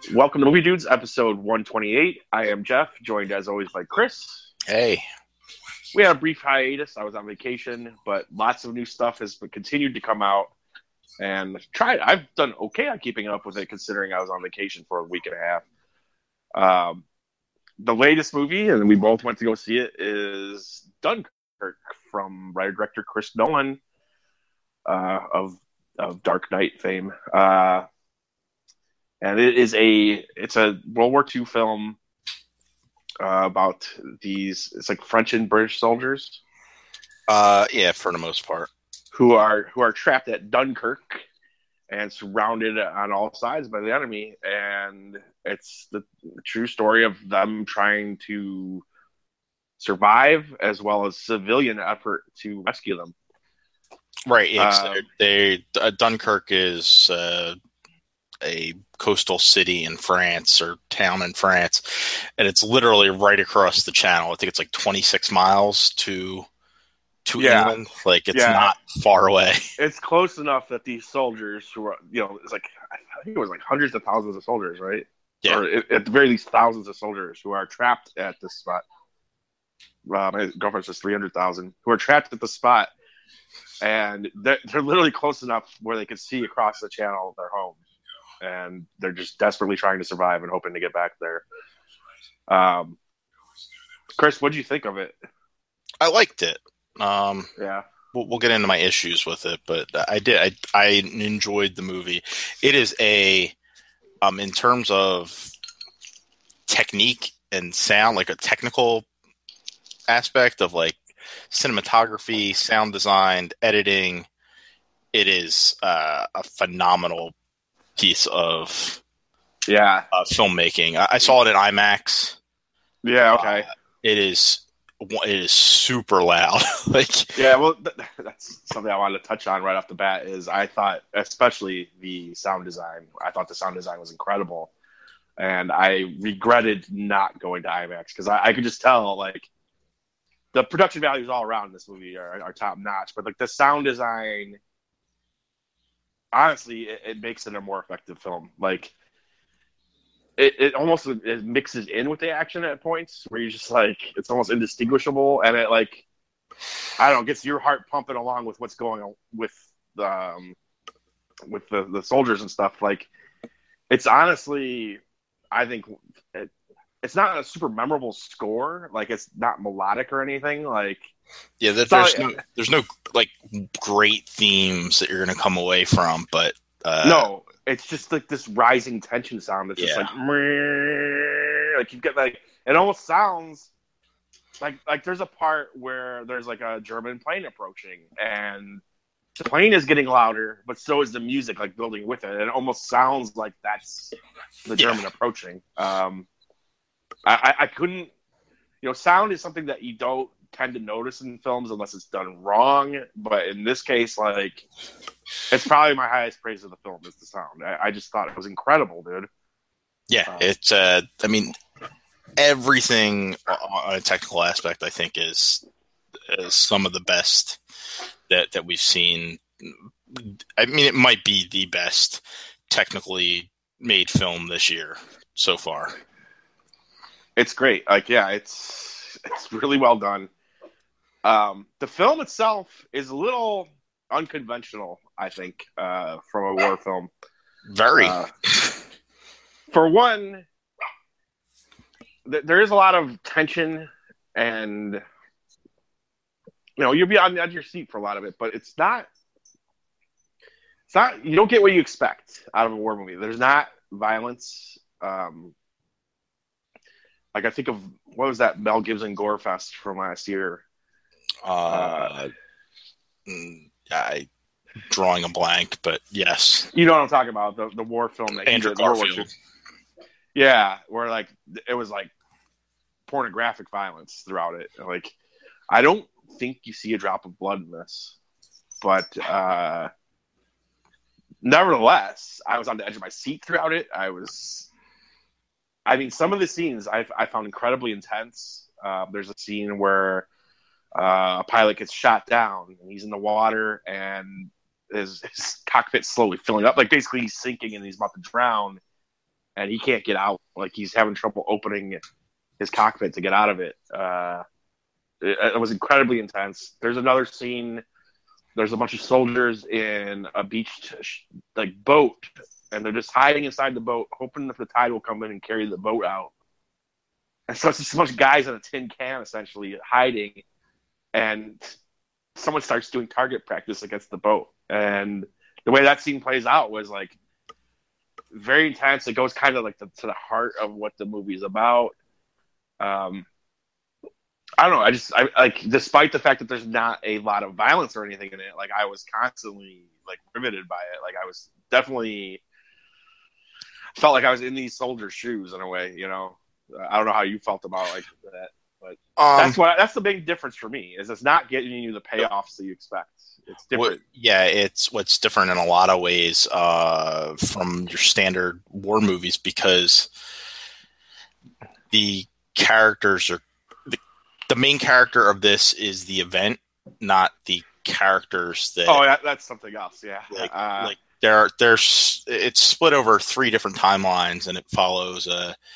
Welcome to Movie Dudes, episode 128. I am Jeff, joined as always by Chris. Hey. We had a brief hiatus. I was on vacation, but lots of new stuff has continued to come out. And I've done okay on keeping up with it, considering I was on vacation for a week and a half. The latest movie, and we both went to go see it, is Dunkirk from writer-director Chris Nolan of Dark Knight fame. And it's a World War II film about it's like French and British soldiers. Yeah, for the most part. Who are trapped at Dunkirk and surrounded on all sides by the enemy. And it's the true story of them trying to survive as well as civilian effort to rescue them. Right. Dunkirk is a coastal city in France or town in France, and it's literally right across the channel. I think it's like 26 miles to England. Like, it's not far away. It's close enough that these soldiers who are, it's like, I think it was like hundreds of thousands of soldiers, right? Yeah. Or at the very least, thousands of soldiers who are trapped at this spot. My girlfriend says 300,000 who are trapped at the spot, and they're literally close enough where they can see across the channel of their home. And they're just desperately trying to survive and hoping to get back there. Chris, what did you think of it? I liked it. Yeah. We'll get into my issues with it, but I did. I enjoyed the movie. It is in terms of technique and sound, like a technical aspect of like cinematography, sound design, editing, it is a phenomenal piece of filmmaking. I saw it in IMAX. Yeah, okay. It is super loud. That's something I wanted to touch on right off the bat. Is I thought, especially the sound design, the sound design was incredible, and I regretted not going to IMAX because I could just tell, like, the production values all around this movie are top notch, but like the sound design, honestly, it makes it a more effective film. Like, it almost mixes in with the action at points where you're just like, it's almost indistinguishable, and it, like, I don't know, gets your heart pumping along with what's going on with the soldiers and stuff. Like, it's honestly, I think it's not a super memorable score. Like, it's not melodic or anything. Like, yeah, there's no like great themes that you're going to come away from, but no, it's just like this rising tension sound that's just like you get, like, it almost sounds like there's a part where there's like a German plane approaching, and the plane is getting louder, but so is the music, like, building with it. And it almost sounds like that's the German approaching. I couldn't, sound is something that you don't tend to notice in films unless it's done wrong. But in this case, like, it's probably my highest praise of the film is the sound. I just thought it was incredible, dude. Yeah, it's I mean, everything on a technical aspect, I think, is some of the best that we've seen. I mean, it might be the best technically made film this year so far. It's great. Like, yeah, it's really well done. The film itself is a little unconventional, I think, from a war film. Very. For one, there is a lot of tension, and you'll be on the edge of your seat for a lot of it. But it's not. You don't get what you expect out of a war movie. There's not violence. Like, I think of, what was that Mel Gibson gore fest from last year? Drawing a blank, but yes. You know what I'm talking about, the war film that Andrew Garfield. Yeah, where, like, it was like pornographic violence throughout it. Like, I don't think you see a drop of blood in this, but nevertheless, I was on the edge of my seat throughout it. Some of the scenes I found incredibly intense. There's a scene where a pilot gets shot down, and he's in the water, and his cockpit's slowly filling up. Like, basically, he's sinking, and he's about to drown. and he can't get out. Like he's having trouble opening his cockpit to get out of it. It was incredibly intense. There's another scene. There's a bunch of soldiers in a beach boat, and they're just hiding inside the boat, hoping that the tide will come in and carry the boat out. And so it's just a bunch of guys in a tin can, essentially, hiding. And someone starts doing target practice against the boat. And the way that scene plays out was, like, very intense. It goes kind of, like, to the heart of what the movie is about. I don't know. I like, despite the fact that there's not a lot of violence or anything in it, like, I was constantly, like, riveted by it. Like, I was definitely felt like I was in these soldiers' shoes in a way, you know? I don't know how you felt about like that, but that's the big difference for me is it's not getting you the payoffs that you expect. It's different. It's what's different in a lot of ways from your standard war movies because the characters are the main character of this is the event, not the characters that. Oh, that's something else. Yeah, like there's it's split over 3 different timelines, and it follows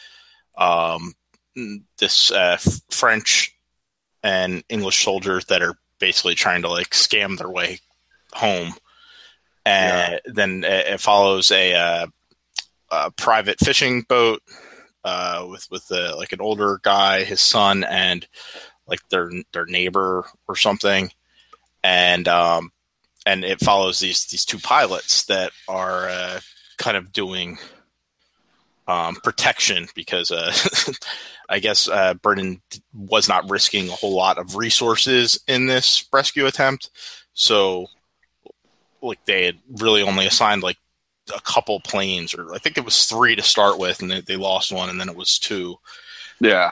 this French and English soldiers that are basically trying to like scam their way home, and then it follows a private fishing boat with like an older guy, his son, and like their neighbor or something, and it follows these 2 pilots that are kind of doing protection because I guess Britain was not risking a whole lot of resources in this rescue attempt. So like they had really only assigned like a couple planes, or I think it was 3 to start with, and they lost one, and then it was 2. Yeah.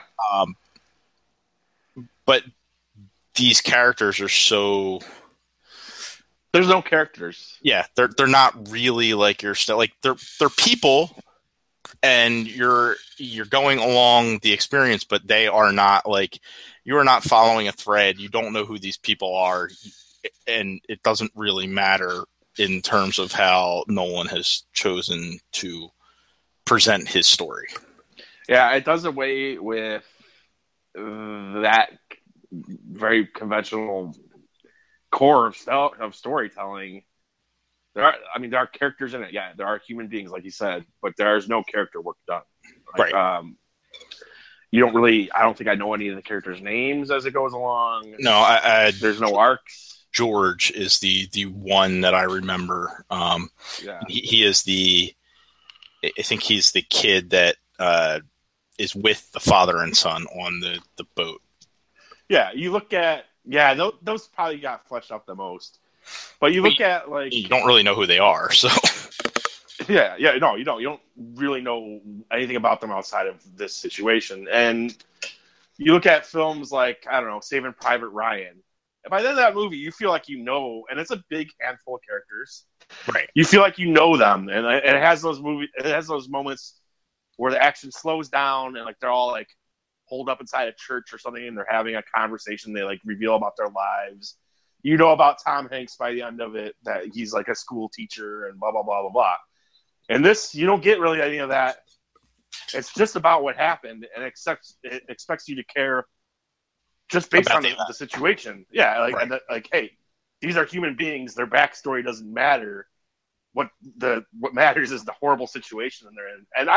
But these characters are so... There's no characters. Yeah, they're not really like your like they're people, and you're going along the experience, but they are not like you are not following a thread. You don't know who these people are, and it doesn't really matter in terms of how Nolan has chosen to present his story. Yeah, it does away with that very conventional core of storytelling. There are characters in it. Yeah, there are human beings, like you said, but there's no character work done. Like, right. You don't really. I don't think I know any of the characters' names as it goes along. No, there's no arcs. George is the one that I remember. He is I think he's the kid that is with the father and son on the boat. Yeah, you look at those probably got fleshed out the most. But you look at like you don't really know who they are, so no, you don't. You don't really know anything about them outside of this situation. And you look at films like, I don't know, Saving Private Ryan. And by the end of that movie, you feel like you know, and it's a big handful of characters. Right. You feel like you know them, and it has those moments where the action slows down and like they're all like holed up inside a church or something, and they're having a conversation. They like reveal about their lives. You know about Tom Hanks by the end of it, that he's like a school teacher and blah, blah, blah, blah, blah. And this, you don't get really any of that. It's just about what happened, and it expects you to care just based on the situation. Yeah, like, right. And hey, these are human beings. Their backstory doesn't matter. What matters is the horrible situation that they're in. And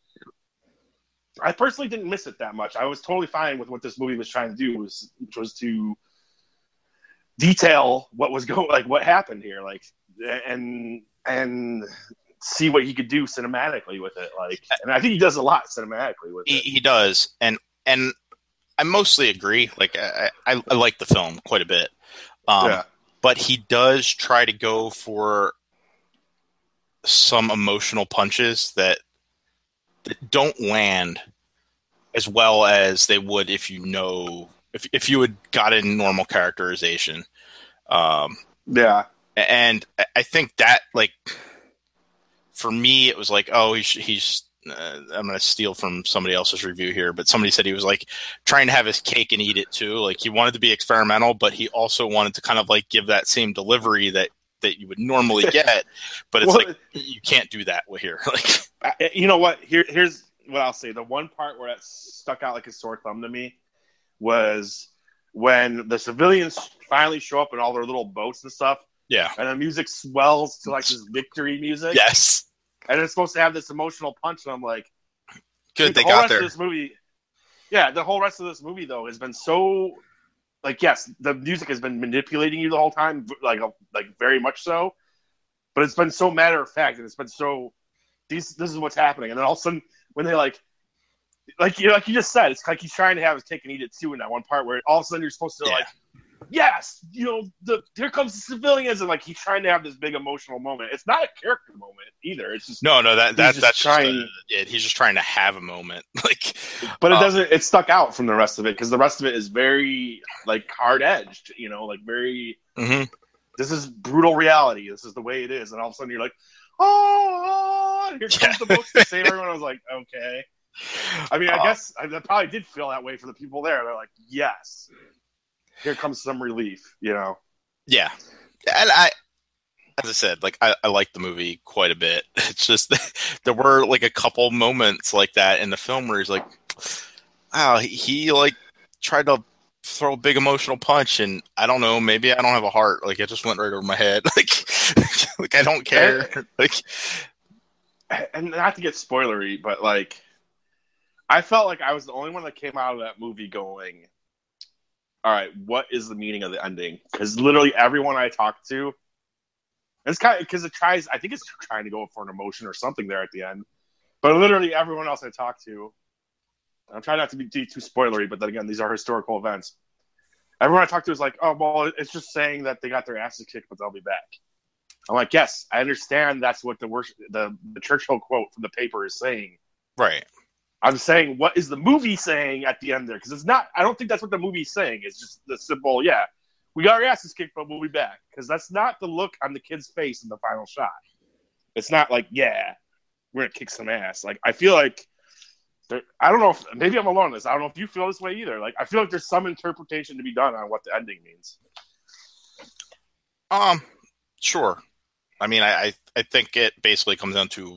I personally didn't miss it that much. I was totally fine with what this movie was trying to do, which was to detail what happened here, like, and see what he could do cinematically with it. Like, and I think he does a lot cinematically with it. He does, and I mostly agree. Like, I like the film quite a bit, but he does try to go for some emotional punches that don't land as well as they would if you know. If you had gotten normal characterization. And I think that, like, for me, it was like, oh, he's I'm going to steal from somebody else's review here, but somebody said he was, like, trying to have his cake and eat it, too. Like, he wanted to be experimental, but he also wanted to kind of, like, give that same delivery that that you would normally get, but it's Well, like you can't do that here. Like, you know what? Here's what I'll say. The one part where that stuck out like a sore thumb to me was when the civilians finally show up in all their little boats and stuff. yeah, And the music swells to like this victory music. yes, And it's supposed to have this emotional punch. And I'm like, good, they the whole got rest there. of this movie, yeah, the whole rest of this movie though has been so like, yes, the music has been manipulating you the whole time, like very much so. But it's been so matter of fact, and it's been so this is what's happening. And then all of a sudden, when they like you just said, it's like he's trying to have his cake and eat it too in that one part where all of a sudden you're supposed to like, yes, here comes the civilians, and like he's trying to have this big emotional moment. It's not a character moment either. It's just that's trying. He's just trying to have a moment, like. But it doesn't. It stuck out from the rest of it because the rest of it is very like hard edged. Like very. Mm-hmm. This is brutal reality. This is the way it is, and all of a sudden you're like, oh, here comes the boat to save everyone. I was like, okay. I mean, I guess I probably did feel that way for the people there. They're like, yes, here comes some relief, Yeah, and as I said, like I like the movie quite a bit. It's just there were like a couple moments like that in the film where he's like, wow, he like tried to throw a big emotional punch, and I don't know, maybe I don't have a heart. Like it just went right over my head. Like I don't care. And not to get spoilery, but like I felt like I was the only one that came out of that movie going, all right, what is the meaning of the ending? Because literally everyone I talked to, it's kind of because I think it's trying to go for an emotion or something there at the end. But literally everyone else I talked to, I'm trying not to be too spoilery, but then again, these are historical events. Everyone I talked to was like, oh, well, it's just saying that they got their asses kicked, but they'll be back. I'm like, yes, I understand that's what the Churchill quote from the paper is saying. Right. I'm saying, what is the movie saying at the end there? Because it's not, I don't think that's what the movie's saying. It's just the simple, yeah, we got our asses kicked, but we'll be back. Because that's not the look on the kid's face in the final shot. It's not like, yeah, we're going to kick some ass. Like, I feel like, I don't know if, maybe I'm alone in this. I don't know if you feel this way either. Like, I feel like there's some interpretation to be done on what the ending means. Sure. I mean, I think it basically comes down to,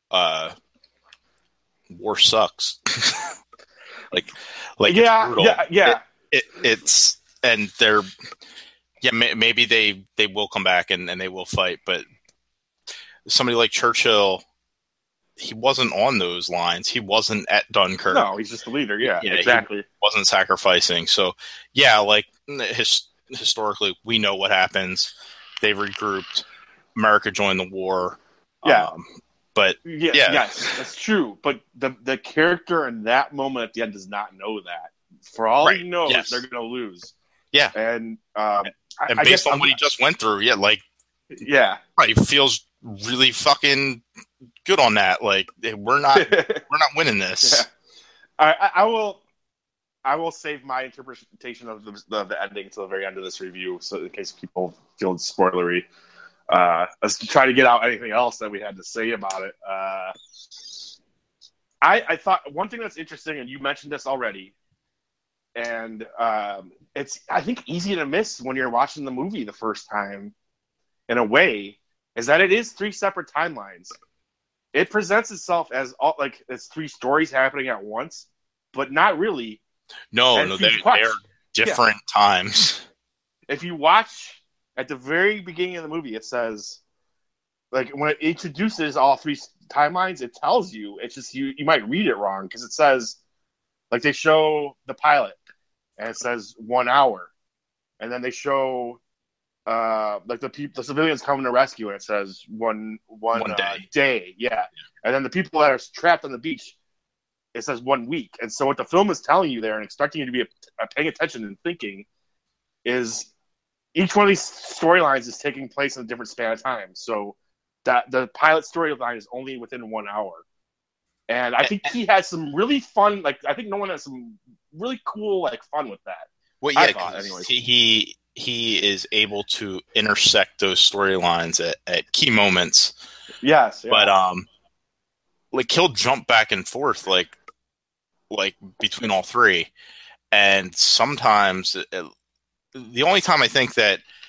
war sucks. like yeah, yeah. It's and they're maybe they will come back and they will fight, but somebody like Churchill, he wasn't on those lines. He wasn't at Dunkirk. No, he's just the leader. Yeah, exactly. He wasn't sacrificing. So yeah, like historically, we know what happens. They regrouped. America joined the war. Yeah. But yes, that's true. But the character in that moment at the end does not know that. For all he knows, they're going to lose. Yeah, and based on what he just went through, he feels really fucking good on that. Like we're not winning this. Yeah. I will save my interpretation of the ending until the very end of this review, so in case people feel spoilery. Let's try to get out anything else that we had to say about it. I thought one thing that's interesting, and you mentioned this already, and it's, I think, easy to miss when you're watching the movie the first time, in a way, is that it is 3 separate timelines. It presents itself as all like it's 3 stories happening at once, but not really. No, they're different times. If you watch at the very beginning of the movie, it says, like, when it introduces all 3 timelines, it tells you. It's just you might read it wrong because it says, like, they show the pilot and it says 1 hour, and then they show like the civilians coming to rescue and it says one day, yeah, and then the people that are trapped on the beach, it says 1 week. And so what the film is telling you there and expecting you to be paying attention and thinking is, each one of these storylines is taking place in a different span of time. So that the pilot storyline is only within 1 hour. And I think he has some really fun, like, I think Nolan has some really cool, like, fun with that. Well, yeah, anyways. He is able to intersect those storylines at key moments. Yes. Yeah. But, like, he'll jump back and forth, like between all 3. And sometimes the only time I think that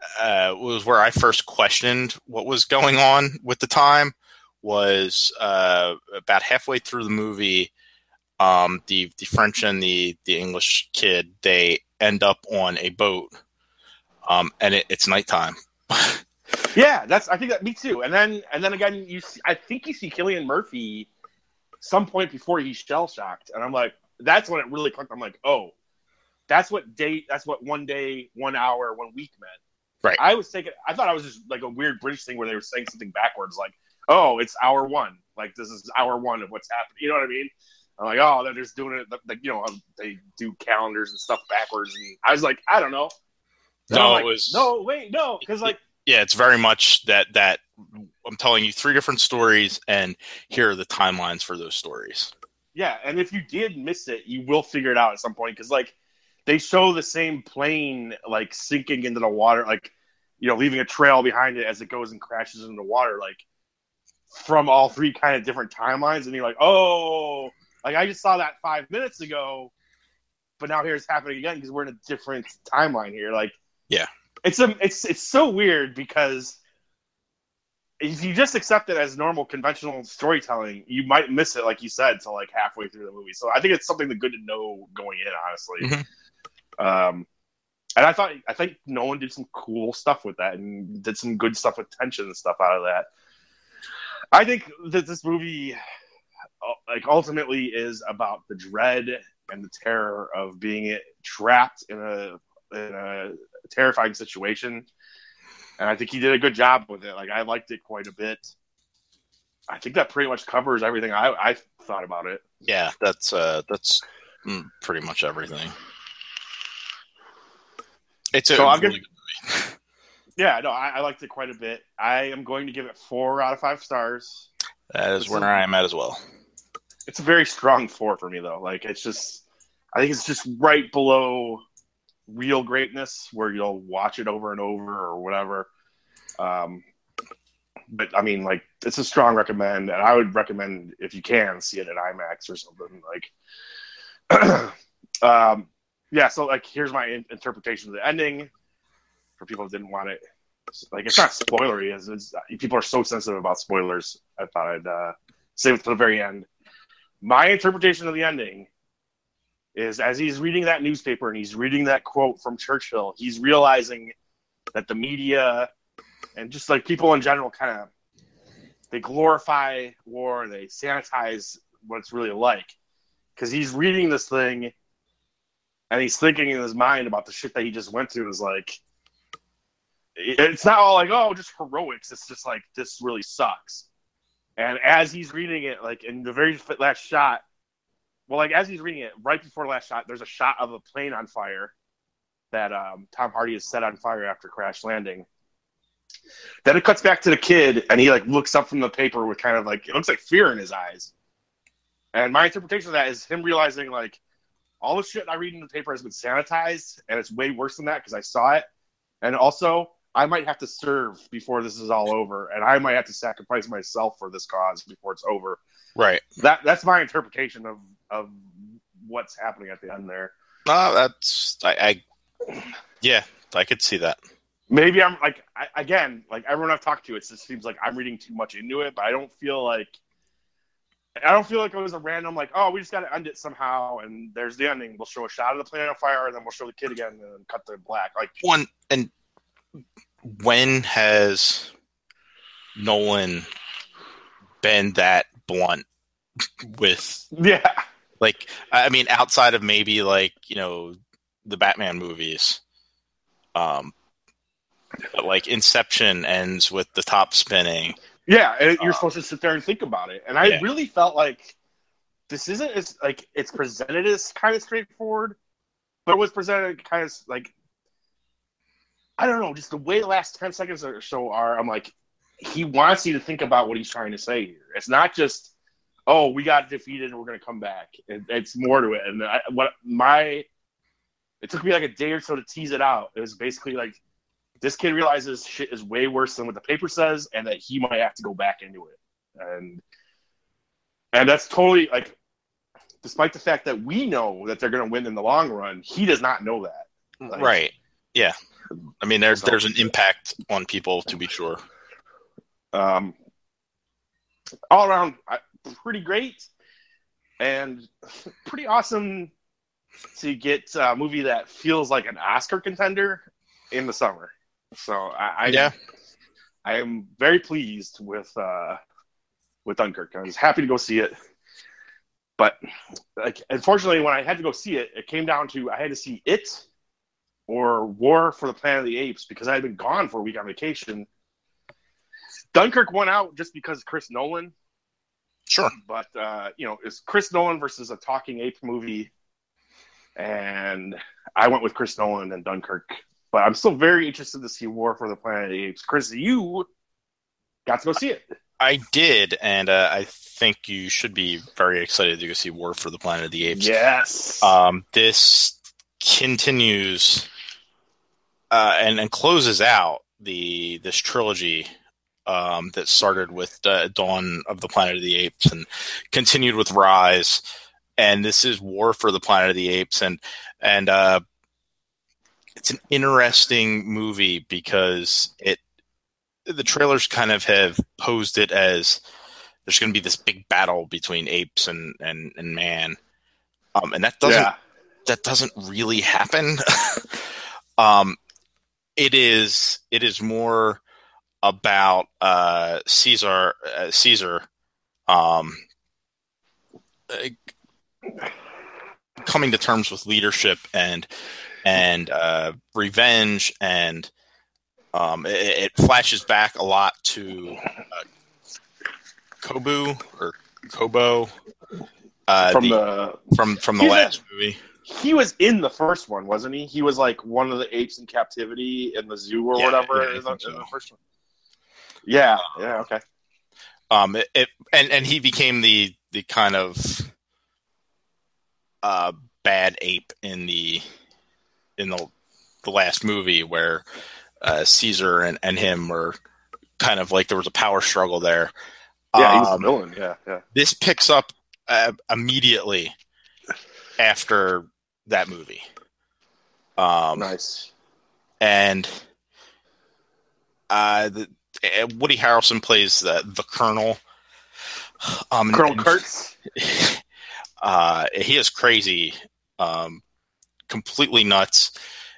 was where I first questioned what was going on with the time. Was about halfway through the movie, the French and the English kid, they end up on a boat, and it's nighttime. Yeah, I think that me too. And then again, I think you see Cillian Murphy some point before he's shell shocked, and I'm like, that's when it really clicked. I'm like, oh, that's what 1 day, 1 hour, 1 week meant. Right. I thought I was just like a weird British thing where they were saying something backwards, like, oh, it's hour 1. Like, this is hour 1 of what's happening. You know what I mean? I'm like, oh, they're just doing it. Like, they do calendars and stuff backwards. And I was like, I don't know. No, it was no, wait, no, because like, yeah, it's very much that I'm telling you 3 different stories, and here are the timelines for those stories. Yeah, and if you did miss it, you will figure it out at some point, because like they show the same plane like sinking into the water, like leaving a trail behind it as it goes and crashes into the water, like from all 3 kind of different timelines, and you're like, oh, like I just saw that 5 minutes ago, but now here's happening again because we're in a different timeline here. Like, yeah. It's so weird because if you just accept it as normal conventional storytelling, you might miss it, like you said, till like halfway through the movie. So I think it's something good to know going in, honestly. Mm-hmm. And I think Nolan did some cool stuff with that and did some good stuff with tension and stuff out of that. I think that this movie, like, ultimately is about the dread and the terror of being trapped in a terrifying situation, and I think he did a good job with it. Like, I liked it quite a bit. I think that pretty much covers everything I thought about it. Yeah, that's pretty much everything. It's a really good movie. Yeah, no, I liked it quite a bit. I am going to give it 4 out of 5 stars. That is where I am at as well. It's a very strong 4 for me, though. Like, I think it's just right below real greatness, where you'll watch it over and over or whatever. But I mean, like, it's a strong recommend, and I would recommend, if you can, see it at IMAX or something. Like, yeah. So, like, here's my interpretation of the ending for people who didn't want it. Like, it's not spoilery. People are so sensitive about spoilers. I thought I'd save it to the very end. My interpretation of the ending is, as he's reading that newspaper and he's reading that quote from Churchill, he's realizing that the media and just like people in general they glorify war, they sanitize what it's really like. Because he's reading this thing and he's thinking in his mind about the shit that he just went through. Is like, it's not all like, oh, just heroics. It's just like, this really sucks. And as he's reading it, like in the very last shot, well, like, as he's reading it, right before the last shot, there's a shot of a plane on fire that Tom Hardy has set on fire after crash landing. Then it cuts back to the kid, and he like looks up from the paper with kind of like, it looks like fear in his eyes. And my interpretation of that is him realizing, like, all the shit I read in the paper has been sanitized, and it's way worse than that because I saw it. And also, I might have to serve before this is all over, and I might have to sacrifice myself for this cause before it's over. Right. That's my interpretation of what's happening at the end there. That's yeah, I could see that. Maybe I'm like, like everyone I've talked to, it just seems like I'm reading too much into it, but I don't feel like it was a random, like, oh, we just got to end it somehow, and there's the ending. We'll show a shot of the plane on fire, and then we'll show the kid again, and then cut to black. Like, when has Nolan been that blunt with? Yeah. Like, I mean, outside of maybe like, the Batman movies, but like Inception ends with the top spinning. Yeah, and you're supposed to sit there and think about it. And I really felt like this isn't as, like, it's presented as kind of straightforward, but it was presented kind of like, I don't know, just the way the last 10 seconds or so are, I'm like, he wants you to think about what he's trying to say here. It's not just, oh, we got defeated and we're going to come back. It's more to it. And it took me like a day or so to tease it out. It was basically like, this kid realizes shit is way worse than what the paper says, and that he might have to go back into it. And that's totally, like, despite the fact that we know that they're going to win in the long run, he does not know that. Like, right. Yeah. I mean, there's an impact on people, to be sure. All around, pretty great and pretty awesome to get a movie that feels like an Oscar contender in the summer. So I am very pleased with Dunkirk. I was happy to go see it, but like unfortunately, when I had to go see it, it came down to I had to see it or War for the Planet of the Apes because I had been gone for a week on vacation. Dunkirk won out just because Chris Nolan. Sure. But, it's Chris Nolan versus a talking ape movie. And I went with Chris Nolan and Dunkirk. But I'm still very interested to see War for the Planet of the Apes. Chris, you got to go see it. I did, and I think you should be very excited to go see War for the Planet of the Apes. Yes. This continues and closes out this trilogy that started with Dawn of the Planet of the Apes and continued with Rise, and this is War for the Planet of the Apes, and it's an interesting movie because the trailers kind of have posed it as there's going to be this big battle between apes and man, and that doesn't really happen. It is more about Caesar coming to terms with leadership and revenge, and it flashes back a lot to Kobo from the last movie. He was in the first one, wasn't he? He was like one of the apes in captivity in the zoo or whatever in the first one. Yeah, okay. And he became the kind of bad ape in the last movie where Caesar and him were kind of like there was a power struggle there. Yeah, he's a villain. Yeah. This picks up immediately after that movie. Nice. And Woody Harrelson plays the Colonel. Colonel Kurtz. He is crazy, completely nuts.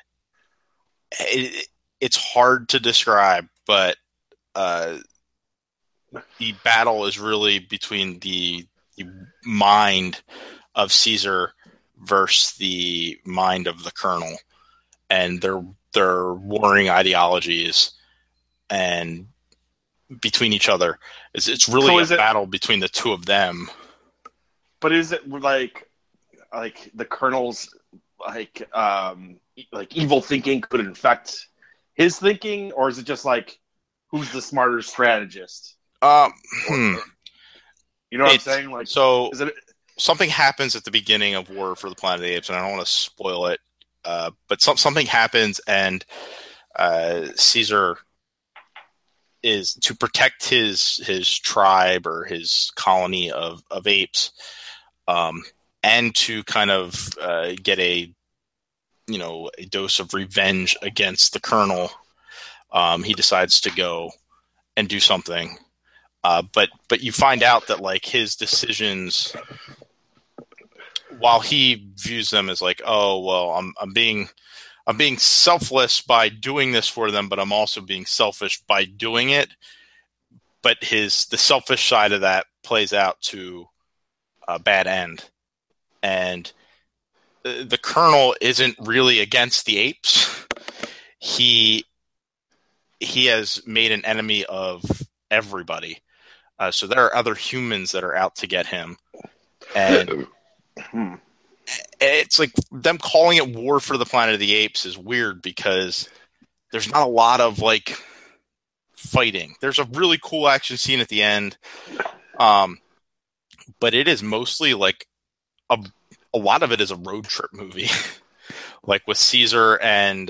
It's hard to describe, but the battle is really between the mind of Caesar versus the mind of the Colonel, and their warring ideologies and between each other. It's really a battle between the two of them. But is it like the Colonel's like evil thinking could infect his thinking, or is it just like who's the smarter strategist? You know what I'm saying? Like, so something happens at the beginning of War for the Planet of the Apes, and I don't want to spoil it, but something happens, and Caesar is to protect his tribe or his colony of apes, and to kind of get a dose of revenge against the Colonel. He decides to go and do something, but you find out that like his decisions, while he views them as like, oh well, I'm being selfless by doing this for them, but I'm also being selfish by doing it. But the selfish side of that plays out to a bad end. And the Colonel isn't really against the apes. He has made an enemy of everybody. So there are other humans that are out to get him. And it's like them calling it War for the Planet of the Apes is weird because there's not a lot of like fighting. There's a really cool action scene at the end. But it is mostly like a lot of it is a road trip movie. Like with Caesar and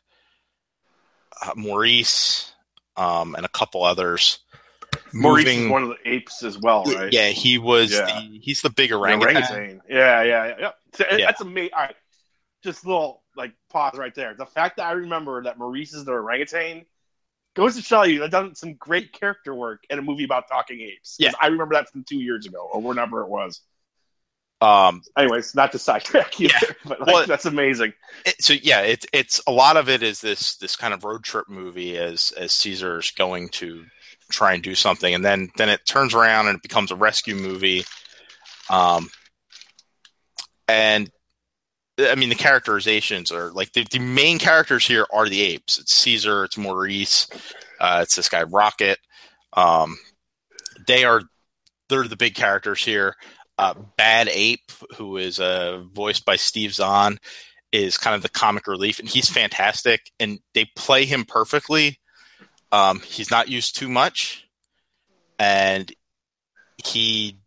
Maurice and a couple others. Maurice is one of the apes as well, right? Yeah, he was. Yeah. He's the big orangutan. Yeah. That's amazing. All right, just a little like pause right there. The fact that I remember that Maurice is the orangutan goes to show you they've done some great character work in a movie about talking apes. Yeah. I remember that from 2 years ago or whenever it was. Um, Anyways, not to sidetrack you, but like, that's amazing. It's a lot of it is this kind of road trip movie as Caesar's going to try and do something, and then it turns around and it becomes a rescue movie. And I mean, the characterizations are like the main characters here are the apes. It's Caesar, it's Maurice, it's this guy Rocket. They're the big characters here. Bad Ape, who is voiced by Steve Zahn, is kind of the comic relief, and he's fantastic. And they play him perfectly. He's not used too much, and he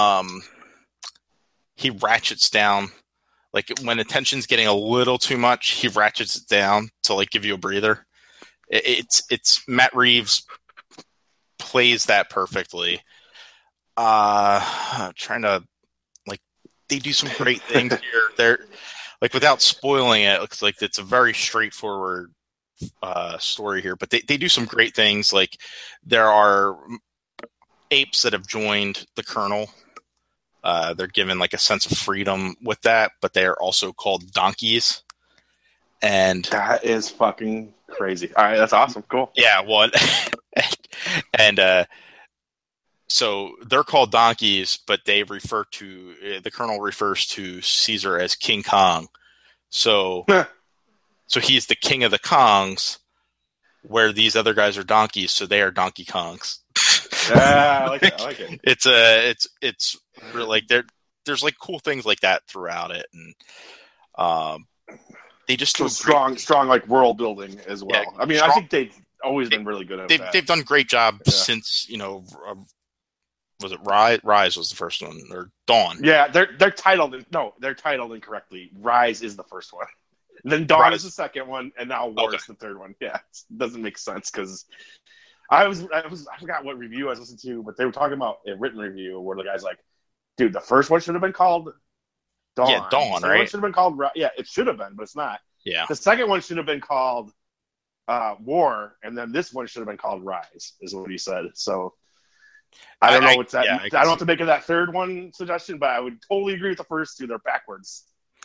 ratchets down. Like when attention's getting a little too much, he ratchets it down to like give you a breather. It's Matt Reeves plays that perfectly. Trying to like they do some great things here. They're like without spoiling it, looks like it's a very straightforward story here, but they do some great things. Like there are apes that have joined the Colonel. They're given like a sense of freedom with that, but they are also called donkeys. And that is fucking crazy. All right, that's awesome. Cool. Yeah, well, and so they're called donkeys, but they refer to the Colonel refers to Caesar as King Kong. So he's the king of the Kongs, where these other guys are donkeys, so they are Donkey Kongs. Yeah, I like it. I like it. It's really like there's like cool things like that throughout it, and they just do strong like world building as well. Yeah, I mean, I think they've always been really good at that. They've done a great job since was it Rise was the first one, or Dawn? Yeah, they're titled. They're titled incorrectly. Rise is the first one. Then Dawn is the second one, and now War is the third one. Yeah, it doesn't make sense because I forgot what review I was listening to, but they were talking about a written review where the guy's like, "Dude, the first one should have been called Dawn. Yeah, Dawn, right? One should have been called. Yeah, it should have been, but it's not. Yeah, the second one should have been called War, and then this one should have been called Rise," is what he said. So. I don't know what's that. I don't have to make of that third one suggestion, but I would totally agree with the first two. They're backwards.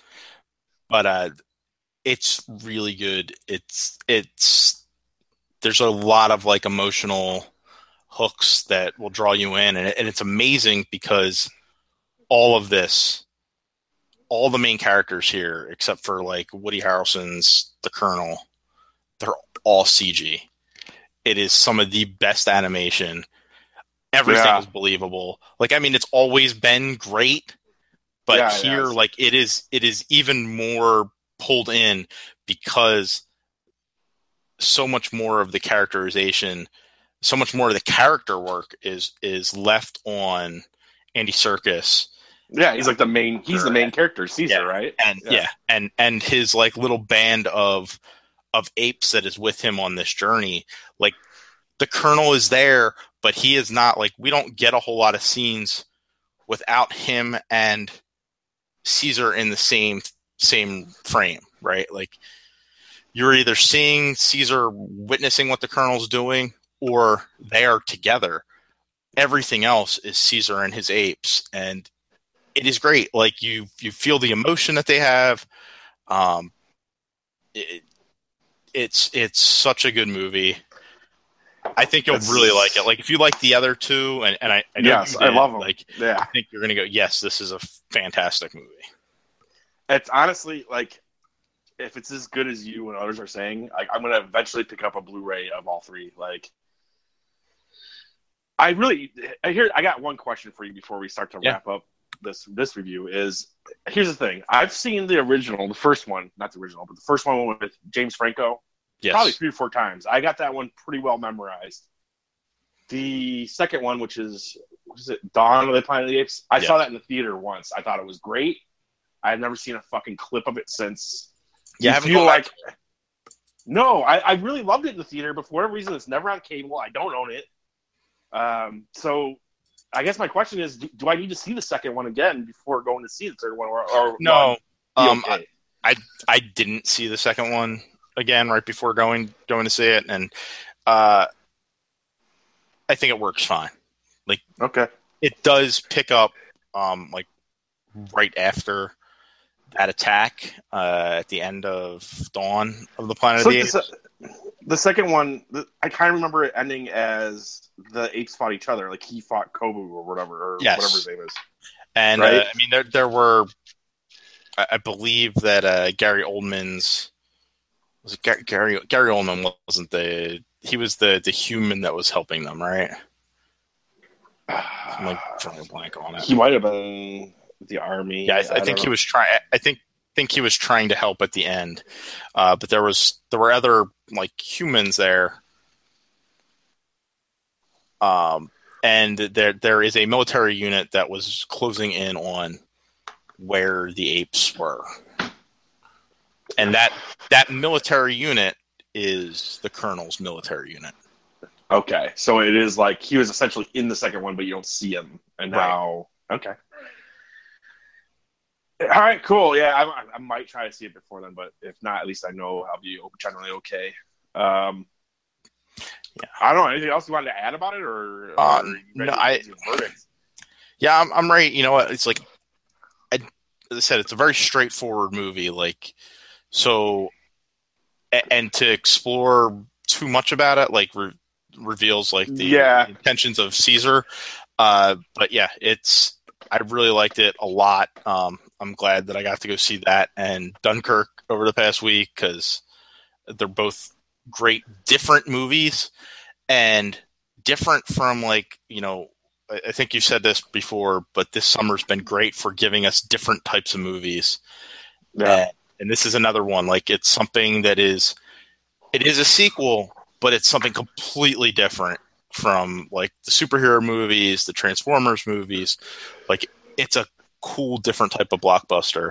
But it's really good. It's there's a lot of like emotional hooks that will draw you in, and it's amazing because all of this, all the main characters here, except for like Woody Harrelson's the Colonel, they're all CG. It is some of the best animation. Everything is believable. Like, I mean, it's always been great, but here, like, it is even more pulled in because so much more of the characterization, so much more of the character work is left on Andy Serkis. Yeah, he's like the main character, Caesar, right? And and his like little band of apes that is with him on this journey. Like, the Colonel is there, but he is not, like, we don't get a whole lot of scenes without him and Caesar in the same frame, right? Like, you're either seeing Caesar witnessing what the Colonel's doing, or they are together. Everything else is Caesar and his apes, and it is great. Like, you feel the emotion that they have. It's such a good movie. I think you'll really like it. Like, if you like the other two, and I know yes, I love them. Like, I think you're gonna go, yes, this is a fantastic movie. It's honestly like, if it's as good as you and others are saying, like, I'm gonna eventually pick up a Blu-ray of all three. Like, I got one question for you before we start to wrap up this review. Here's the thing: I've seen the original, the first one, not the original, but the first one with James Franco. Yes. Probably 3 or 4 times. I got that one pretty well memorized. The second one, which is, what is it, Dawn of the Planet of the Apes? I saw that in the theater once. I thought it was great. I've never seen a fucking clip of it since. Yeah, I haven't gone back. No, I really loved it in the theater, but for whatever reason, it's never on cable. I don't own it. So I guess my question is, do I need to see the second one again before going to see the third one? Or no. okay? I didn't see the second one again right before going to see it, and I think it works fine. Like, Okay. it does pick up like right after that attack at the end of Dawn of the Planet of the Apes. The second one, I kind of remember it ending as the apes fought each other. Like, he fought Kobu or whatever, Yes. whatever his name is. And right? I mean, there were, I believe that Gary Oldman's, was it Gary Oldman wasn't he was the human that was helping them, right? I'm like drawing a blank on it. He might have been the army. Yeah, I think he was trying. I think he was trying to help at the end, but there were other like humans there, and there is a military unit that was closing in on where the apes were, and that military unit is the Colonel's military unit. Okay, so it is like he was essentially in the second one, but you don't see him, and now okay. All right, cool. Yeah, I might try to see it before then, but if not, at least I know I'll be generally okay. Yeah. I don't know. Anything else you wanted to add about it, or no? I'm right. You know what? It's like, as I said, it's a very straightforward movie. Like, so, and to explore too much about it, like, reveals like the intentions of Caesar. But yeah, I really liked it a lot. I'm glad that I got to go see that and Dunkirk over the past week, because they're both great, different movies, and different from, like, you know, I think you said this before, but this summer's been great for giving us different types of movies. Yeah. And this is another one. Like, it's something that it is a sequel, but it's something completely different from, like, the superhero movies, the Transformers movies. Like, it's a cool, different type of blockbuster.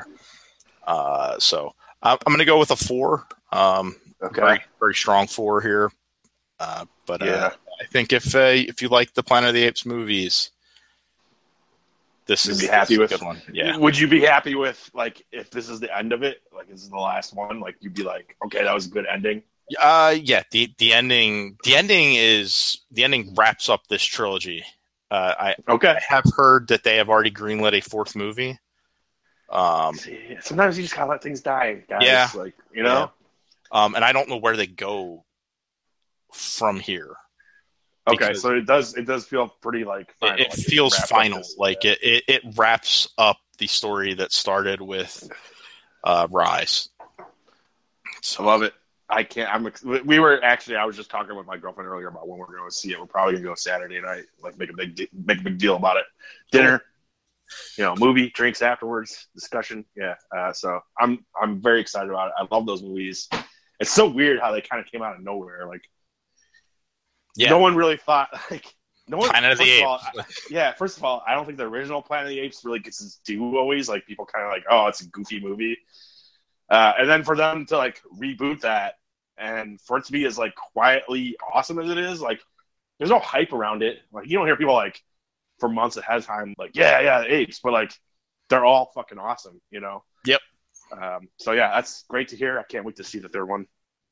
So I'm going to go with a 4. Okay. Very, very strong 4 here. But I think if you like the Planet of the Apes movies, this is a good one. Yeah. Would you be happy with, like, if this is the end of it, like, this is the last one, like, you'd be like, okay, that was a good ending? Yeah. The ending wraps up this trilogy. I have heard that they have already greenlit a 4th movie. Sometimes you just gotta let things die, guys. Yeah. Like, you know? Yeah. And I don't know where they go from here. Okay, so it does feel pretty, like, final. It feels final. Like, it wraps up the story that started with Rise. So, I love it. I was just talking with my girlfriend earlier about when we're going to see it. We're probably going to go Saturday night, like, make a big deal about it. Dinner, you know, movie, drinks afterwards, discussion. Yeah. So I'm very excited about it. I love those movies. It's so weird how they kind of came out of nowhere. Like, no one really thought, like, no one. Planet of the Apes. First of all, I don't think the original Planet of the Apes really gets its due always. Like, people kind of like, oh, it's a goofy movie. And then for them to, like, reboot that and for it to be as, like, quietly awesome as it is, like, there's no hype around it. Like, you don't hear people, like, for months ahead of time, like, yeah, apes, but, like, they're all fucking awesome, you know? Yep. So yeah, that's great to hear. I can't wait to see the third one.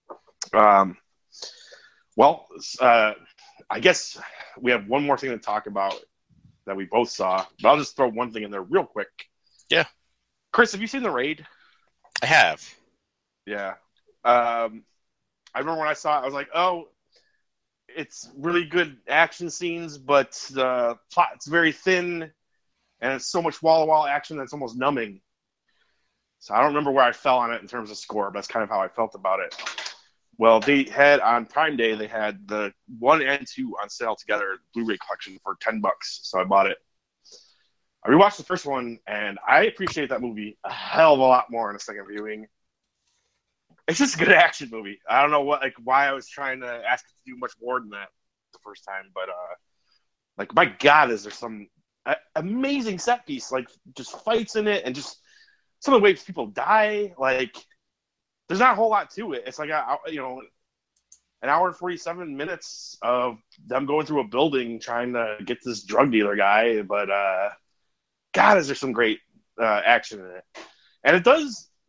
I guess we have one more thing to talk about that we both saw, but I'll just throw one thing in there real quick. Yeah. Chris, have you seen The Raid? I have. Yeah. I remember when I saw it, I was like, oh, it's really good action scenes, but the plot's very thin, and it's so much wall-to-wall action that it's almost numbing. So I don't remember where I fell on it in terms of score, but that's kind of how I felt about it. Well, they had, on Prime Day, they had the 1 and 2 on sale together, Blu-ray collection for $10, so I bought it. I rewatched the first one, and I appreciate that movie a hell of a lot more in a second viewing. It's just a good action movie. I don't know why I was trying to ask it to do much more than that the first time, but like, my God, is there some amazing set piece, like, just fights in it, and just some of the ways people die. Like, there's not a whole lot to it. It's like an hour and 47 minutes of them going through a building trying to get this drug dealer guy, but God, is there some great action in it. And it does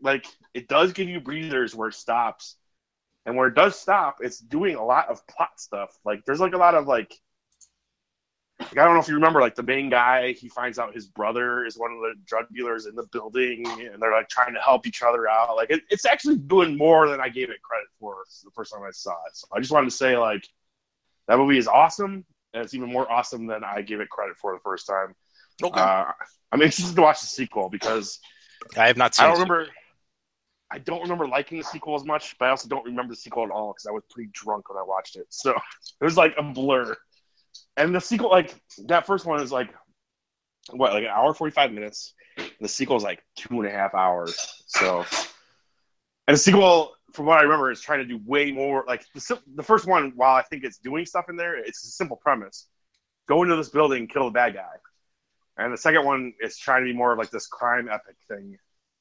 like it does give you breathers where it stops, and where it does stop, it's doing a lot of plot stuff. Like there's like a lot of like I don't know if you remember, like the main guy, he finds out his brother is one of the drug dealers in the building, and they're like trying to help each other out. Like it's actually doing more than I gave it credit for the first time I saw it. So I just wanted to say, like, that movie is awesome, and it's even more awesome than I gave it credit for the first time. Okay. I'm interested to watch the sequel because I have not seen. I don't remember liking the sequel as much, but I also don't remember the sequel at all because I was pretty drunk when I watched it. So it was like a blur. And the sequel, like, that first one is like, what, like an hour, 45 minutes. And the sequel is like 2.5 hours. So, and the sequel, from what I remember, is trying to do way more. Like, the first one, while I think it's doing stuff in there, it's a simple premise. Go into this building, kill the bad guy. And the second one is trying to be more of like this crime epic thing.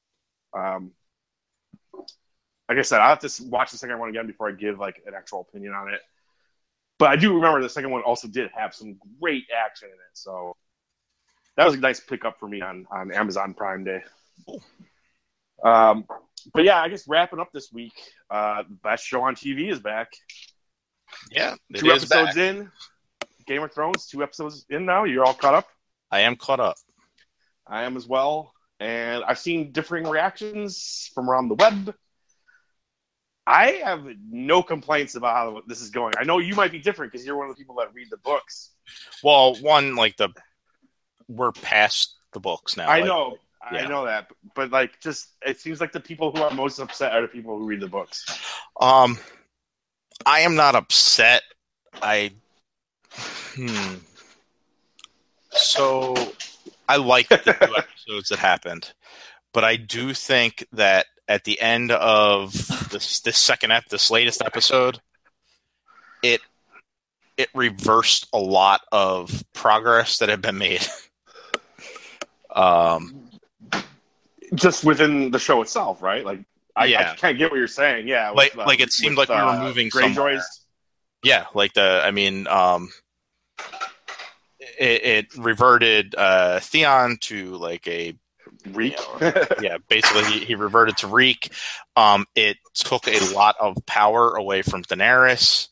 Like I said, I'll have to watch the second one again before I give like an actual opinion on it. But I do remember the second one also did have some great action in it. So that was a nice pickup for me on Amazon Prime Day. Cool. But yeah, I guess wrapping up this week, best show on TV is back. Yeah, 2 episodes in. Game of Thrones, 2 episodes in now. You're all caught up? I am caught up. I am as well. And I've seen differing reactions from around the web. I have no complaints about how this is going. I know you might be different because you're one of the people that read the books. Well, we're past the books now. I know that, but like, just it seems like the people who are most upset are the people who read the books. I am not upset. So I like the 2 episodes that happened, but I do think that at the end of this latest episode, it reversed a lot of progress that had been made. Just within the show itself, right? Like, I can't get what you're saying. Yeah, with, like it seemed like we were moving Greyjoys. Yeah, like it reverted Theon to like a Reek. Yeah, basically he reverted to Reek. It took a lot of power away from Daenerys.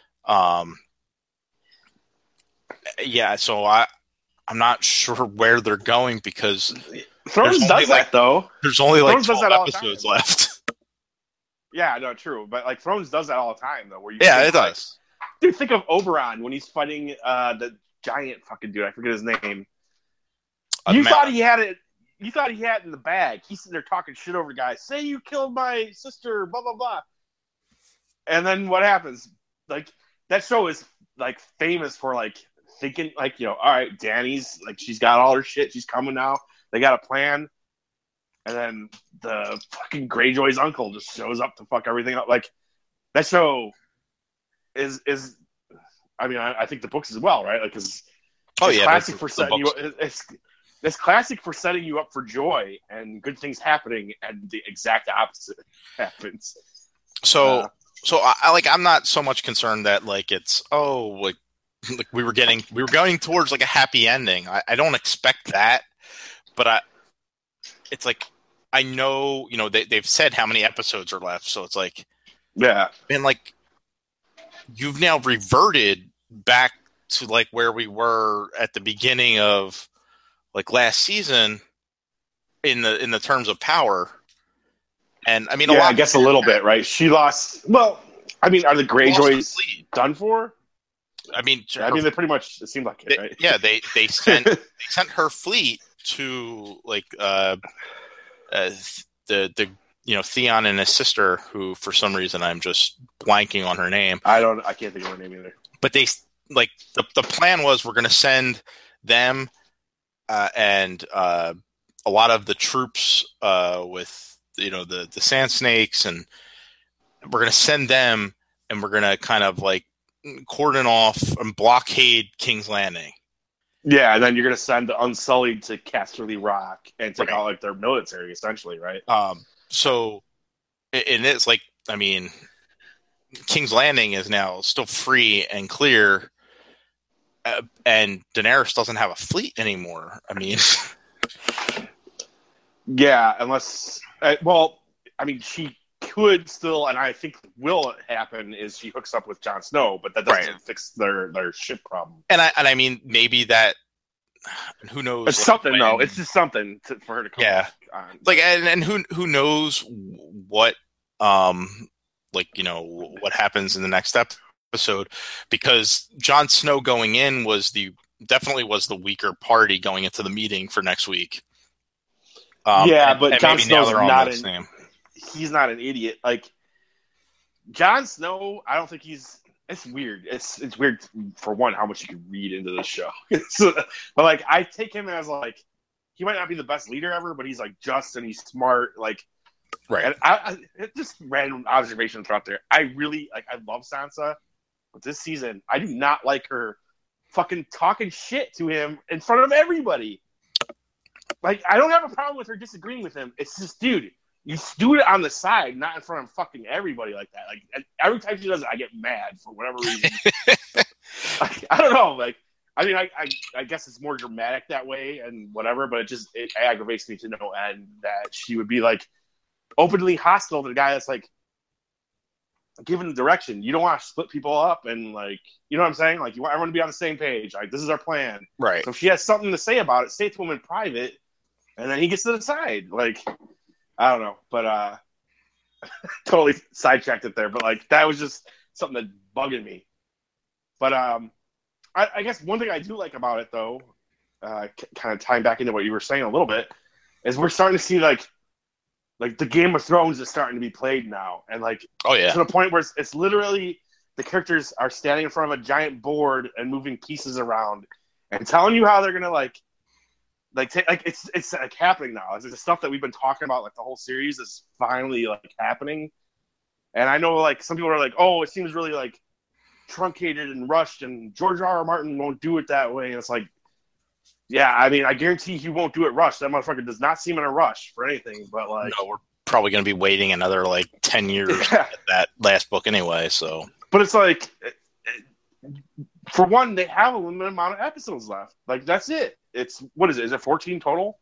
Yeah, so I'm not sure where they're going because Thrones does that though. There's only like 12 episodes left. Yeah, no, true. But like Thrones does that all the time though. Where it does. Dude, think of Oberyn when he's fighting the giant fucking dude. I forget his name. You thought he had it in the bag. He's sitting there talking shit over the guy. Say you killed my sister, blah, blah, blah. And then what happens? Like, that show is, like, famous for, like, thinking, like, all right, Dany's, like, she's got all her shit. She's coming now. They got a plan. And then the fucking Greyjoy's uncle just shows up to fuck everything up. Like, that show is I mean, I think the books as well, right? Like, because classic for setting you up. It's classic for setting you up for joy and good things happening, and the exact opposite happens. So I'm not so much concerned that like it's like we were going towards like a happy ending. I don't expect that, but it's like I know they've said how many episodes are left, so it's like and like you've now reverted back to like where we were at the beginning of like last season in the terms of power. And I mean, I guess a little bit, right? She lost. Well, I mean, are the Greyjoys done for? I mean, they pretty much it seemed like it, right? Yeah, they sent her fleet to like the Theon and his sister, who for some reason I'm just blanking on her name. I can't think of her name either. But they like the plan was we're going to send them. And a lot of the troops with the Sand Snakes, and we're going to send them, and we're going to kind of like cordon off and blockade King's Landing. Yeah, and then you're going to send the Unsullied to Casterly Rock and take out like their military, essentially, right? So, and it's like, I mean, King's Landing is now still free and clear. And Daenerys doesn't have a fleet anymore. I mean, yeah, unless I mean, she could still, and I think will happen, is she hooks up with Jon Snow, but that doesn't fix their ship problem. And I mean, maybe that. Who knows? It's something though. It's just something for her to come. Yeah. On. Like, and who knows what what happens in the next episode, because Jon Snow going in definitely was the weaker party going into the meeting for next week. But Jon Snow's he's not an idiot. Like, Jon Snow, I don't think he's. It's weird. It's weird, for one, how much you can read into this show. But like, I take him as like, he might not be the best leader ever, but he's like just and he's smart. Like, right. And I just random observation throughout there. I really like. I love Sansa, but this season I do not like her fucking talking shit to him in front of everybody. Like, I don't have a problem with her disagreeing with him. It's just, dude, you do it on the side, not in front of fucking everybody like that. Like, every time she does it, I get mad for whatever reason. Like, I don't know. Like, I mean, I guess it's more dramatic that way and whatever, but it aggravates me to no end that she would be like openly hostile to the guy that's like giving the direction. You don't want to split people up and, like, you know what I'm saying? Like, you want everyone to be on the same page. Like, this is our plan. Right. So if she has something to say about it, say it to him in private, and then he gets to decide. Like, I don't know, but totally sidetracked it there. But like, that was just something that bugging me. But I guess one thing I do like about it, though, kind of tying back into what you were saying a little bit, is we're starting to see like the Game of Thrones is starting to be played now, and like, oh yeah, to the point where it's literally the characters are standing in front of a giant board and moving pieces around and telling you how they're gonna like it's like happening now. It's the stuff that we've been talking about, like the whole series is finally like happening. And I know like some people are like, oh, it seems really like truncated and rushed, and George R.R. Martin won't do it that way. And it's like, yeah, I mean, I guarantee he won't do it rushed. That motherfucker does not seem in a rush for anything. But like, no, we're probably going to be waiting another like 10 years at that last book anyway. So, but it's like, for one, they have a limited amount of episodes left. Like, that's it. It's, what is it? Is it 14 total?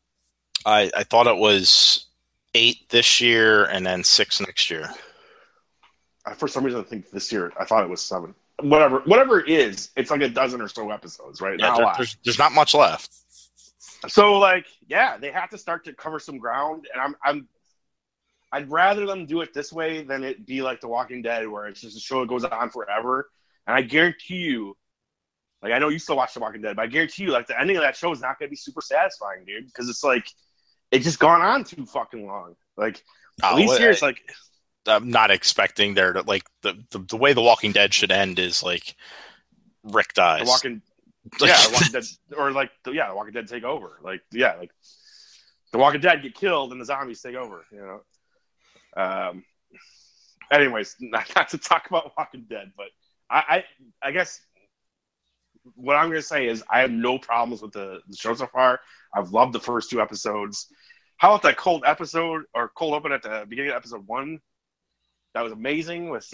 I thought it was 8 this year and then 6 next year. For some reason, I think this year I thought it was 7. Whatever it is, it's like a dozen or so episodes, right? Yeah, there's not much left. So like, yeah, they have to start to cover some ground, and I'd rather them do it this way than it be like The Walking Dead, where it's just a show that goes on forever. And I guarantee you, like, I know you still watch The Walking Dead, but I guarantee you, like, the ending of that show is not going to be super satisfying, dude, because it's like it's just gone on too fucking long. Like, at least here, it's like, I'm not expecting there to like the way The Walking Dead should end is like Rick dies. The Walking Dead, or like The Walking Dead take over. Like, yeah, like The Walking Dead get killed and the zombies take over. You know. Anyways, not to talk about Walking Dead, but I guess what I'm going to say is I have no problems with the show so far. I've loved the first 2 episodes. How about that cold open at the beginning of episode 1? That was amazing with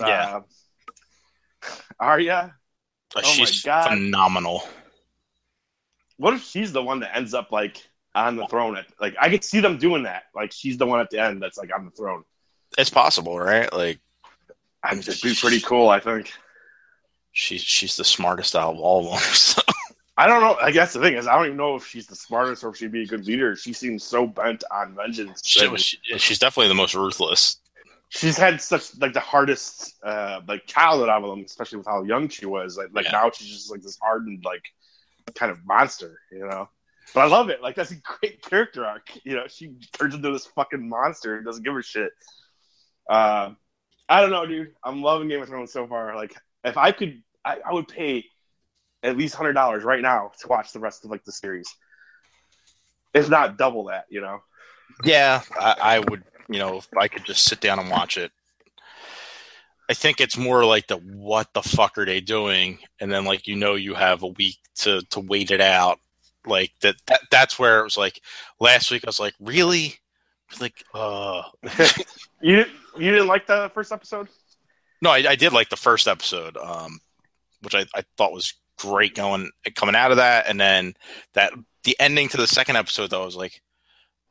Arya. She's phenomenal. What if she's the one that ends up like on the throne? Like, I could see them doing that. Like, she's the one at the end that's like on the throne. It's possible, right? Like, it'd be pretty cool, I think. She's the smartest out of all of them. So. I don't know. I guess the thing is, I don't even know if she's the smartest or if she'd be a good leader. She seems so bent on vengeance. She's definitely the most ruthless. She's had such like the hardest like childhood out of them, especially with how young she was. Like now she's just like this hardened like kind of monster, you know. But I love it. Like, that's a great character arc. You know, she turns into this fucking monster and doesn't give a shit. I don't know, dude. I'm loving Game of Thrones so far. Like, if I could, I would pay at least $100 right now to watch the rest of like the series, if not double that. You know. Yeah, I would. You know, if I could just sit down and watch it. I think it's more like what the fuck are they doing? And then like, you have a week to wait it out. Like that's where it was like last week I was like, really? Like, You didn't like the first episode? No, I did like the first episode, which I thought was great coming out of that, and then the ending to the second episode though, I was like,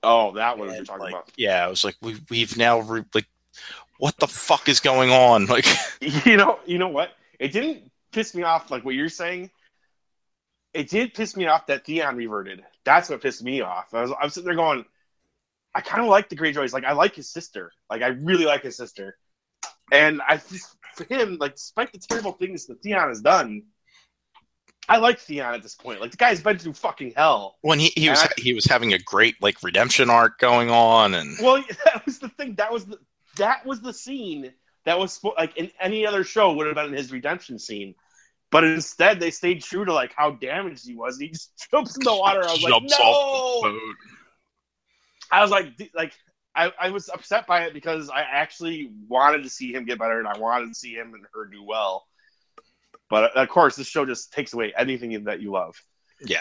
Oh, that one you're And, talking like, about. yeah, I was like, we've now like, what the fuck is going on? Like, You know what? It didn't piss me off like what you're saying. It did piss me off that Theon reverted. That's what pissed me off. I was sitting there going, I kind of like the Greyjoys. Like, I like his sister. Like, I really like his sister. And I just, for him, like, despite the terrible things that Theon has done, I like Theon at this point. Like, the guy's been through fucking hell. when he was having a great like redemption arc going on, and Well, that was the thing. That was the scene that was like in any other show would have been his redemption scene. But instead, they stayed true to like how damaged he was. He just jumps in the water. I was like, no. Off the boat. I was like, I was upset by it because I actually wanted to see him get better, and I wanted to see him and her do well. But of course, this show just takes away anything that you love. Yeah,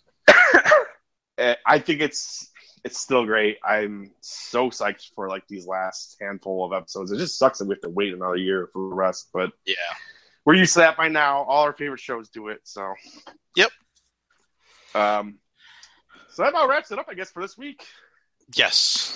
I think it's still great. I'm so psyched for like these last handful of episodes. It just sucks that we have to wait another year for the rest. But yeah, we're used to that by now. All our favorite shows do it. So yep. So that about wraps it up, I guess, for this week. Yes.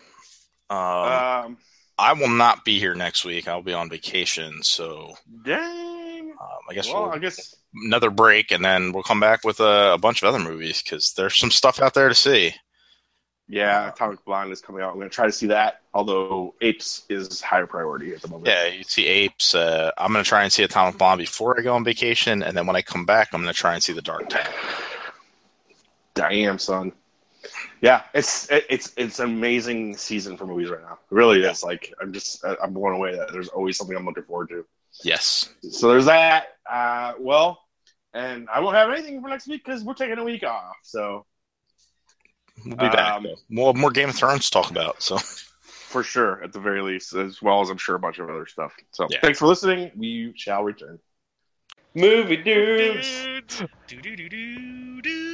I will not be here next week. I'll be on vacation, so dang. I guess I guess another break, and then we'll come back with a bunch of other movies because there's some stuff out there to see. Yeah, Atomic Blonde is coming out. I'm going to try to see that, although Apes is higher priority at the moment. Yeah, you see Apes. I'm going to try and see Atomic Blonde before I go on vacation, and then when I come back, I'm going to try and see The Dark Tower. Damn, son. Yeah, it's an amazing season for movies right now. It really is. Like, I'm blown away that there's always something I'm looking forward to. Yes. So there's that. And I won't have anything for next week because we're taking a week off. So we'll be back. More Game of Thrones to talk about. So for sure, at the very least, as well as I'm sure a bunch of other stuff. So Thanks for listening. We shall return. Movie dudes. Do do do do do.